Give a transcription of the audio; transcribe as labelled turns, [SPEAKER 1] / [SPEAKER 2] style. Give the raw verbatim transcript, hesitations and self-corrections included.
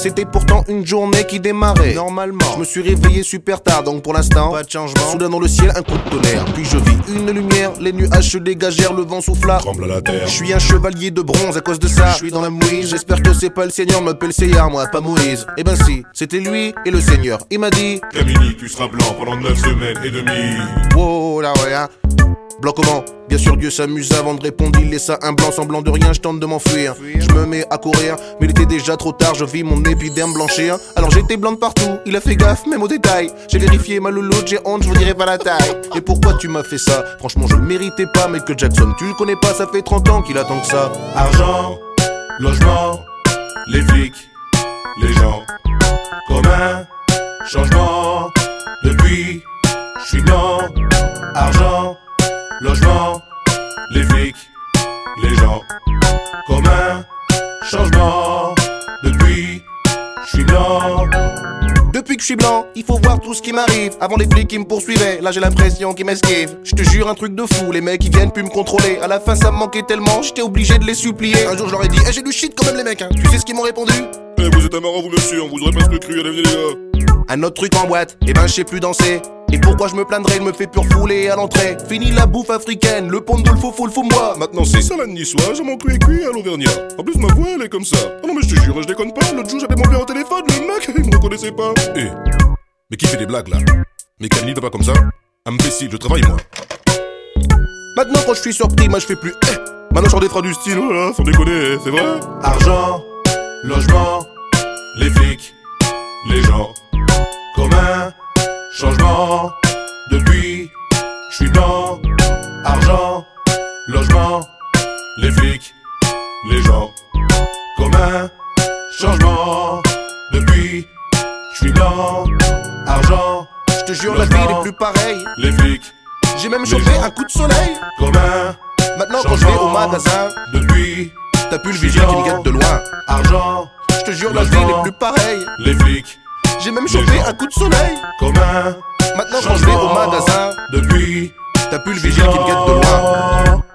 [SPEAKER 1] C'était pourtant une journée qui démarrait normalement. Je me suis réveillé super tard, donc pour l'instant pas de changement. Soudain dans le ciel un coup de tonnerre, puis je vis une lumière. Les nuages se dégagèrent, le vent souffla,
[SPEAKER 2] tremble à la terre.
[SPEAKER 1] Je suis un chevalier de bronze à cause de ça. Je suis dans la mouise, j'espère que c'est pas le Seigneur m'appelle Seigneur, moi pas Moïse. Eh ben si, c'était lui et le Seigneur. Il m'a dit
[SPEAKER 2] Camini, tu seras blanc pendant neuf semaines et demie.
[SPEAKER 1] wow, là ouais hein. Blanc comment? Bien sûr Dieu s'amuse avant de répondre, il laissa un blanc semblant de rien, je tente de m'enfuir. Je me mets à courir, mais il était déjà trop tard, je vis mon épiderme blanchir. Alors j'étais blanc de partout, il a fait gaffe, même aux détails. J'ai vérifié ma louloute, j'ai honte, je vous dirai pas la taille. Et pourquoi tu m'as fait ça? Franchement je le méritais pas, mais que Jackson, tu le connais pas, ça fait trente ans qu'il attend que ça.
[SPEAKER 2] Argent, logement, les flics, les gens, commun, changement, depuis, je suis blanc. Argent, logement, les flics, les gens, commun, changement, depuis, je suis blanc.
[SPEAKER 1] Depuis que je suis blanc, il faut voir tout ce qui m'arrive. Avant les flics qui me poursuivaient, là j'ai l'impression qu'ils m'esquivent. Je te jure un truc de fou, les mecs ils viennent plus me contrôler. À la fin ça me manquait tellement, j'étais obligé de les supplier. Un jour je leur ai dit, eh, j'ai du shit quand même les mecs hein. Tu sais ce qu'ils m'ont répondu?
[SPEAKER 2] Eh vous êtes un marrant vous monsieur, on vous aurait presque cru, allez venez les gars.
[SPEAKER 1] Un autre truc en boîte, et ben je sais plus danser. Et pourquoi je me plaindrais, il me fait pur fouler à l'entrée. Fini la bouffe africaine, le pont de le faux fou le fou moi.
[SPEAKER 2] Maintenant c'est salade niçoise, mon cru est cuit à l'auvergnat. En plus ma voix elle est comme ça. Ah non mais je te jure, je déconne pas, l'autre jour j'avais mon père au téléphone, le mec il me reconnaissait pas. Eh, mais qui fait des blagues là? Mais Camille pas comme ça? Imbécile, je travaille moi.
[SPEAKER 1] Maintenant quand je suis surpris, moi je fais plus eh.
[SPEAKER 2] Maintenant je sors des phrases du style, voilà, sans déconner, c'est vrai.
[SPEAKER 1] Argent, logement,
[SPEAKER 2] les flics, les gens, commun, changement, depuis, je suis blanc. Argent, logement, les flics, les gens, commun, changement, depuis, je suis blanc. Argent,
[SPEAKER 1] je te jure la vie n'est plus pareille.
[SPEAKER 2] Les flics,
[SPEAKER 1] j'ai même chopé un coup de soleil.
[SPEAKER 2] Commun,
[SPEAKER 1] maintenant quand je vais au magasin,
[SPEAKER 2] depuis,
[SPEAKER 1] t'as plus le vision qui me guette de loin.
[SPEAKER 2] Argent,
[SPEAKER 1] je te jure la vie n'est plus pareille.
[SPEAKER 2] Les flics,
[SPEAKER 1] j'ai même chopé un coup de soleil.
[SPEAKER 2] Commun,
[SPEAKER 1] maintenant quand je vais au magasin,
[SPEAKER 2] depuis,
[SPEAKER 1] t'as plus le vision qui me guette de loin.